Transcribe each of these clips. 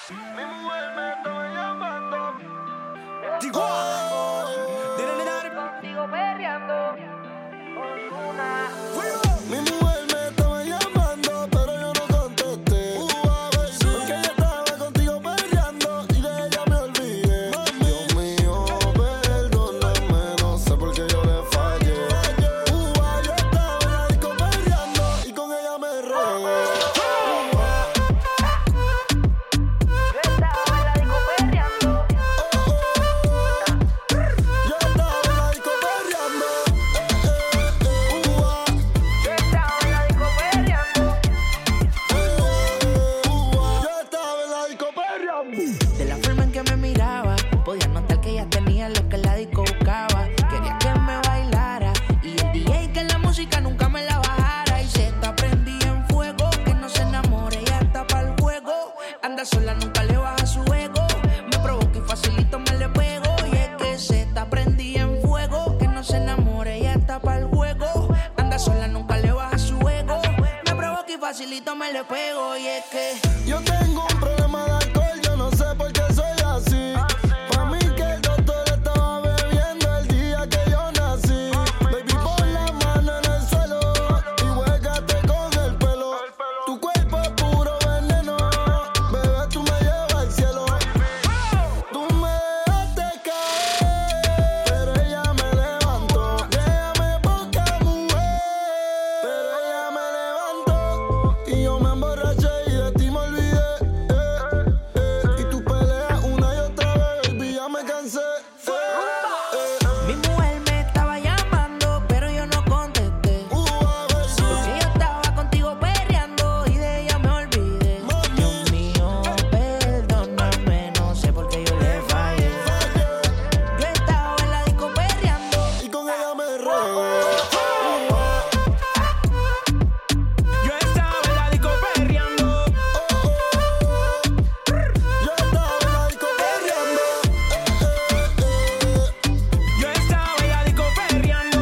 Mi mujer me estaba llamando. Digo, Contigo perreando. Ozuna. mi mujer me estaba llamando, pero yo no contesté. Porque ella estaba contigo peleando y de ella me olvidé. Dios mío, perdóname, no sé por qué yo le fallé. Yo estaba en la disco peleando y con ella me regué. Yo estaba en la disco perreando. Yo estaba en la disco peleando. Yo estaba en la disco perreando. Yo estaba en la disco peleando. De la forma en que me miraba, podía notar que ella tenía lo que la disco buscaba. Quería que me bailara y el DJ que la música nunca me la bajara. Y se está prendida en fuego, que no se enamore, ya está pa'l juego. Anda sola, nunca le baja su ego. Me provoca y facilito me le pego. Y es que se está prendida en fuego, que no se enamore, ya está pa'l juego. Anda sola, nunca le baja su ego. Me provoca y facilito me le pego. Y es que Yo tengo un problema de alcohol, yo no sé por qué soy así. Pa' mí que el doctor estaba bebiendo el día que yo nací. Baby, pon la mano en el suelo y huégate con el pelo. Tu cuerpo es puro veneno, bebé, tú me llevas al cielo. Tú me dejaste caer, pero ella me levantó. Déjame poca mujer, pero ella me levantó. Y yo me emborraché y de ti me olvidé. Y tú peleas una y otra vez, baby, ya me cansé. mi mujer me estaba llamando, pero yo no contesté. Porque yo estaba contigo perreando y de ella me olvidé. Dios mío, perdóname, no sé por qué yo le fallé. Yo estaba en la disco perreando. Y con ella me regué. Yo estaba en la disco perreando. Yo estaba en la disco perreando. Yo estaba en la disco perreando.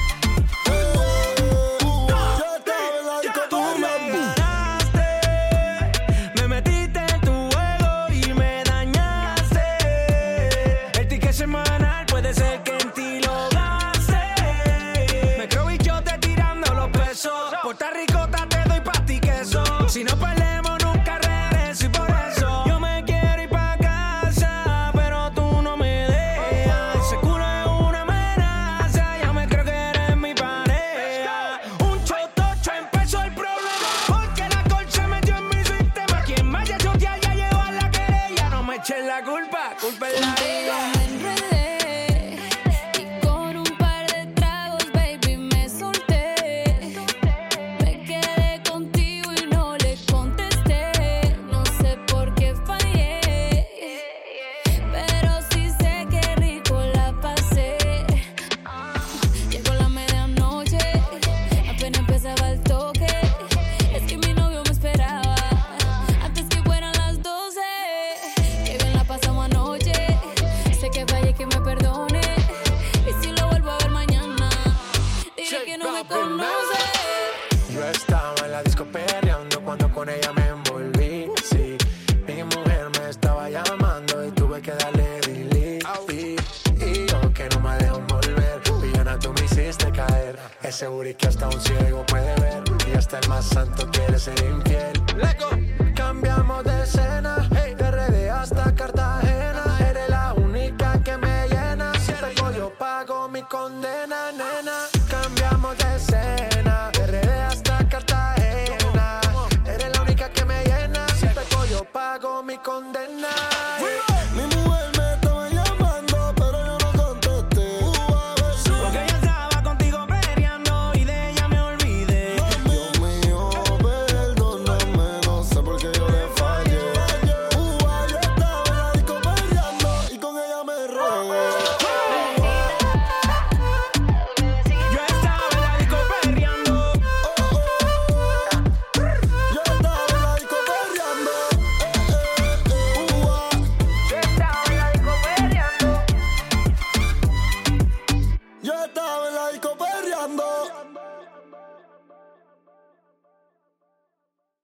Yo estaba en la disco Tú me perreando. ganaste, me metiste en tu juego y me dañaste. El ticket semanal puede ser que en ti lo gaste. Me creo bichote tirando los pesos. Puerto Ricota te doy pa' ti queso. Si no perdemos nunca regreso y por eso yo me quiero ir pa' casa, pero tú no me dejas. Ese culo es una amenaza, ya me creo que eres mi pareja. Un chotocho empezó el problema, porque la alcohol se metió en mi sistema. Quien vaya a chotear ya llevó a la querella. No me echen la culpa, culpa es la Contigo vida. me enredé y con un par de tragos, baby, me solté. Me quedé contigo y no le contesté. No sé por qué fallé, pero sí sé que rico la pasé. Llegó la medianoche, apenas empezaba el toque. Es que mi novio me esperaba antes que fueran las 12. Qué bien la pasamos anoche. Sé que fallé, que me perdone. Y si lo vuelvo a ver mañana, diré que no me conoce. Yo estaba en la disco perreando cuando con ella me envolví. Sí, mi mujer me estaba llamando y tuve que darle delete. Y yo que no me dejo volver, villana, tú me hiciste caer. Es seguro que hasta un ciego puede ver, y hasta el más santo quiere ser infiel.